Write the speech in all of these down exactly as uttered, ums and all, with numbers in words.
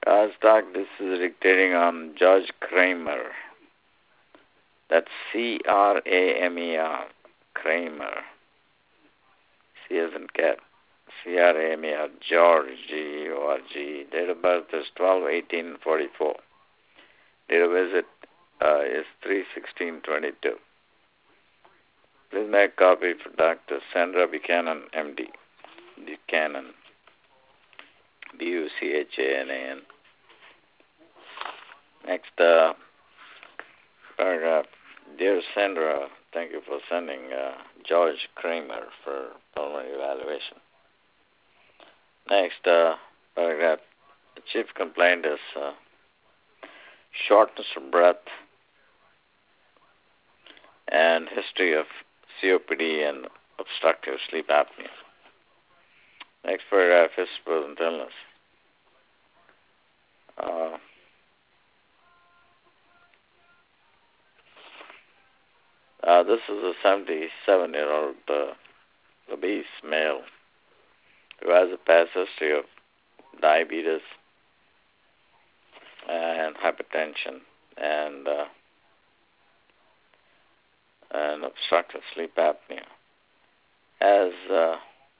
Uh, Stark, this is dictating on George Kramer. That's C R A M E R. Kramer. C as in cat. C R A M E R. George, G O R G. Date of birth is twelve eighteen forty-four. Date of visit uh, is three sixteen twenty-two. Please make a copy for Doctor Sandra Buchanan, M D. Buchanan. B U C H A N A N. Next uh, paragraph. Dear Sandra, thank you for sending uh, George Kramer for pulmonary evaluation. Next uh, paragraph. The chief complaint is uh, shortness of breath and history of C O P D and obstructive sleep apnea. Next paragraph is present illness. Uh, uh, this is a seventy-seven-year-old uh, obese male who has a past history of diabetes and hypertension and uh, and obstructive sleep apnea. Has uh,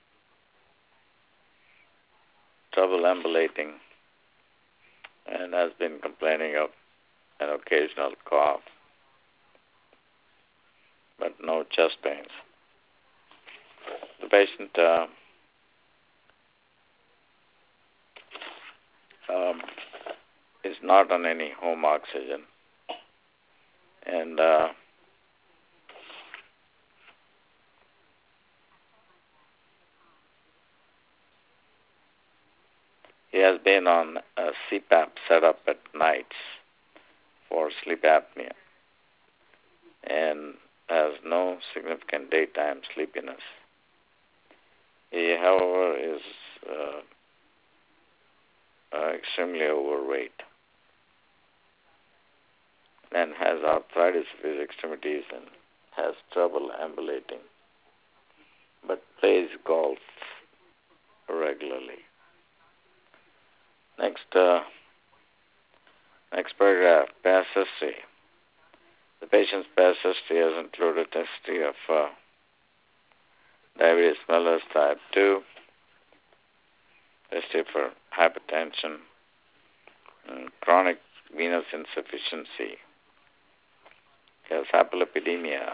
trouble ambulating and has been complaining of an occasional cough, but no chest pains. The patient uh, um, is not on any home oxygen, and uh, he has been on a C PAP setup at nights for sleep apnea and has no significant daytime sleepiness. He, however, is uh, uh, extremely overweight and has arthritis of his extremities and has trouble ambulating, but plays golf regularly. Next, uh, next paragraph, past history. The patient's past history has included history of uh, diabetes mellitus type two, history for hypertension, and chronic venous insufficiency. He has hyperlipidemia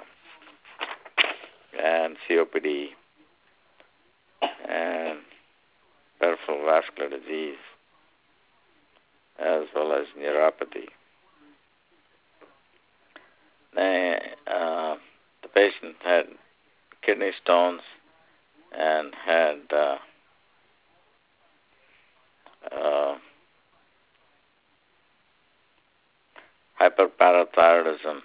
and C O P D and peripheral vascular disease, as well as neuropathy. Uh, the patient had kidney stones and had uh, uh, hyperparathyroidism.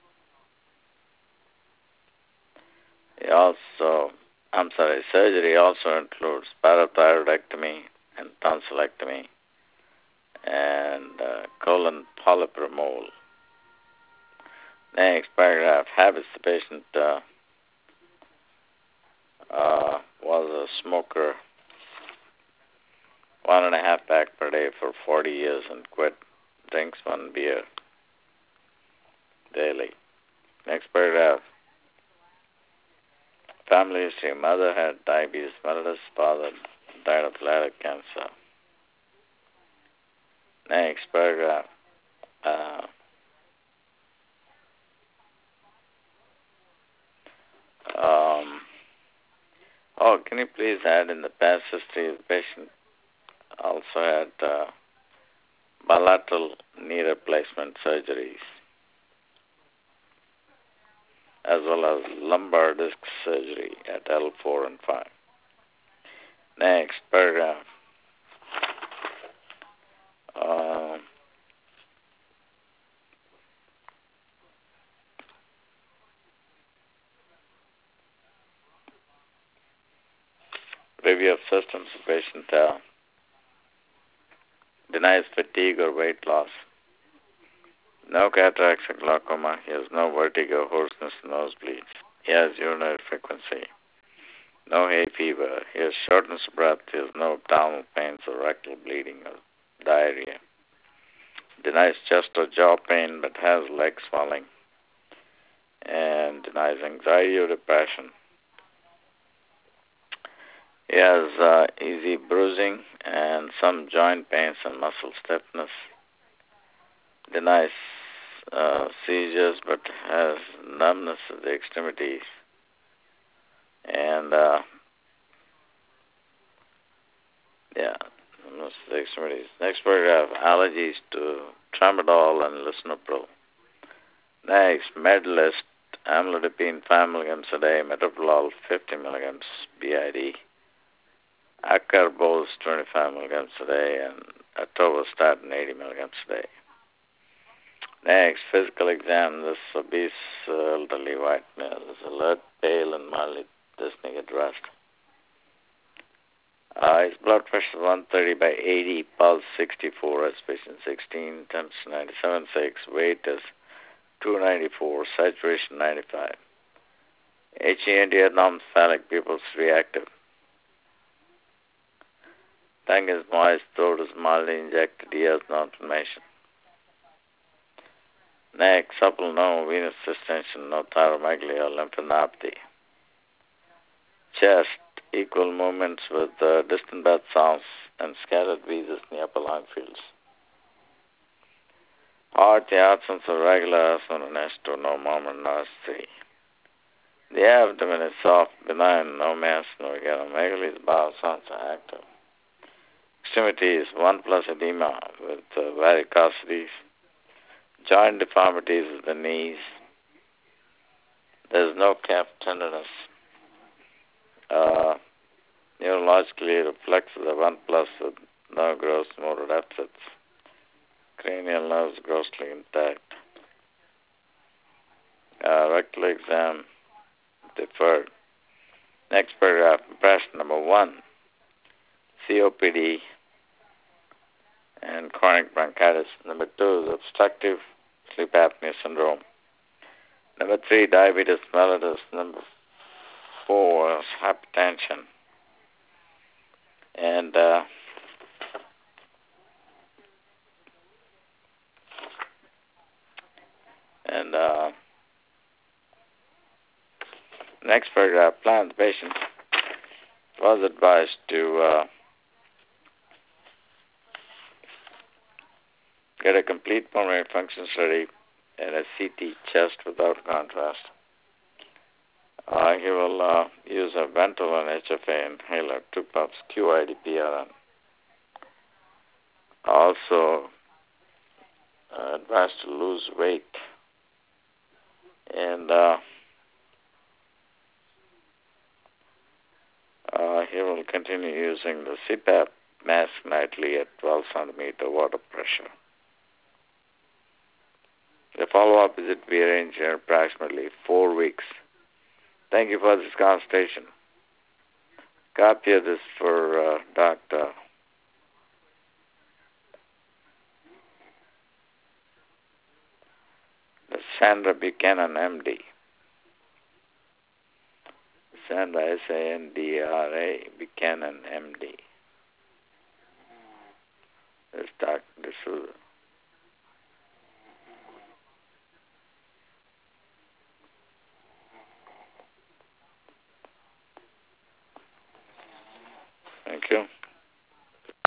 He also, I'm sorry, surgery also includes parathyroidectomy and tonsillectomy and uh, colon polyp removal. Next paragraph, habits. The patient uh, uh, was a smoker, one and a half pack per day for forty years and quit. Drinks one beer daily. Next paragraph, family history. Mother had diabetes mellitus. Father died of bladder cancer. Next paragraph. Uh, um, oh, can you please add in the past history the patient also had uh, bilateral knee replacement surgeries as well as lumbar disc surgery at L four and five. Next paragraph. Uh, review of systems. The patient uh, denies fatigue or weight loss. No cataracts or glaucoma. He has no vertigo, hoarseness, nosebleeds. He has urinary frequency. No hay fever. He has shortness of breath. He has no abdominal pains or rectal bleeding or diarrhea. Denies chest or jaw pain but has leg swelling. And denies anxiety or depression. He has uh, easy bruising and some joint pains and muscle stiffness. Denies uh, seizures but has numbness of the extremities. And, uh, yeah, numbness of the extremities. Next paragraph, allergies to tramadol and lisinopril. Next, Medlist, amlodipine five milligrams a day, metoprolol fifty milligrams B I D. Acarbose twenty-five milligrams a day, and atorvastatin eighty milligrams a day. Next, physical exam. This obese uh, elderly white male is alert, pale, and mildly dyspneic at rest. Uh, his blood pressure is one thirty by eighty, pulse sixty-four, respiration sixteen, temperature ninety-seven point six, weight is two ninety-four, saturation ninety-five. H E N D non-cephalic pupils reactive. Tongue is moist, throat is mildly injected, ears no inflammation. Neck, supple, no venous distension, no thyromegaly or lymphadenopathy. Chest, equal movements with uh, distant breath sounds and scattered wheezes in the upper lung fields. Heart, the absence of regular S one and S two, no murmur, no S three. The abdomen is soft, benign, no mass, no egalomegaly. The bowel sounds are active. Extremities, one plus edema with uh, varicosities. Joint deformities of the knees. There is no calf tenderness. Uh, neurologically reflected the one plus with no gross motor deficits. Cranial nerves grossly intact. Uh, rectal exam deferred. Next paragraph, impression number one. C O P D and chronic bronchitis. Number two is obstructive sleep apnea syndrome. Number three, diabetes mellitus. Number four is hypertension. And uh, and uh, next paragraph, plan the patient was advised to uh, get a complete pulmonary function study and a C T chest without contrast. Uh, he will uh, use a Ventolin H F A inhaler, two puffs, Q I D P R N. Also, uh, advised to lose weight. And uh, uh, he will continue using the C PAP mask nightly at twelve centimeter water pressure. The follow-up visit will be arranged in approximately four weeks. Thank you for this consultation. Copy of this for uh, Doctor Sandra Buchanan, M D. Sandra, S A N D R A, Buchanan, M D. This Doctor D'Souza. Thank you.